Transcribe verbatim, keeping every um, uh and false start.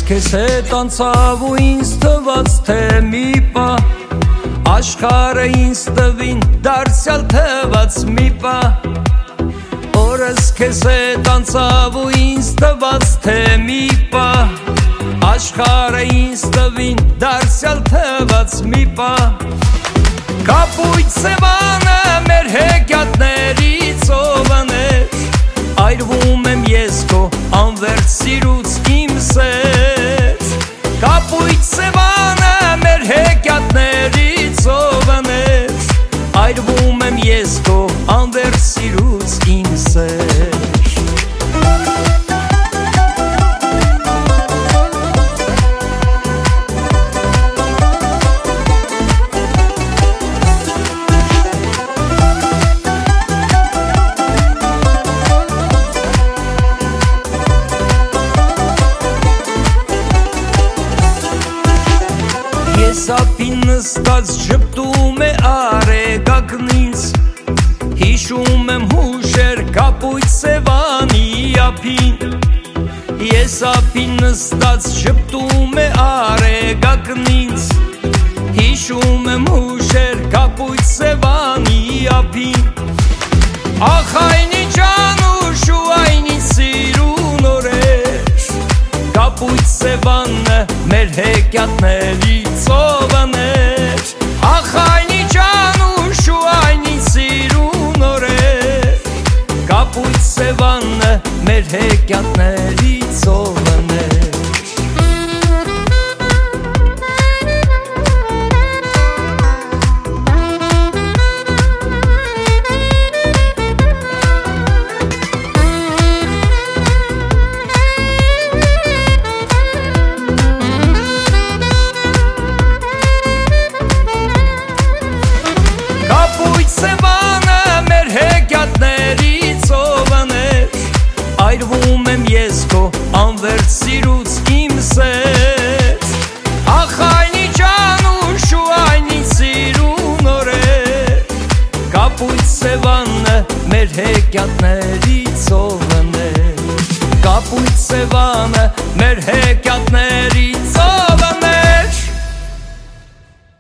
քեզ հետ անցավ ու ինձ թվաց թե մի պահ աշխարհը ինձ տվին դարձյալ թվաց մի պահ Օրս քեզ հետ անցավ ու ինձ թվաց թե մի պահ աշխարհը ինձ տվին դարձյալ թվաց մի պահ Կապույտ սևանը մեր հեքիաթներից ովաներ Այրվում եմ ես քո անվերջ սիրուց իմ սեր Կապույտ սևանը մեր հեքիաթներից ովաներ Այրվում եմ ես քո անվերջ սիրուց իմ սեր Ես ափին նստած ժպտում է արեգակն ինձ Հիշում եմ հուշեր կապույտ սևանի ափին Ես ափին նստած ժպտում է արեգակն ինձ Հիշում եմ հուշեր կապույտ սևանի ափին Ախ այնի ճանուշ ու այնի սիրուն օրեր Կապույտ սևանը մեր հեքիաթներից ովաներ Ախ այնի ճանուշ ու այնի սիրուն օրեր Կապույտ սևանը մեր հեքիաթներից ովաներ Սևանը մեր հեքիաթներից ովաներ Այրվում եմ ես քո անվերջ սիրուց իմ սեր Ախ այնի ճանուշ ու այնի սիրուն օրեր Կապույտ սևանը մեր հեքիաթներից ովաներ Կապույտ սևանը մեր հեքիաթներից ովաներ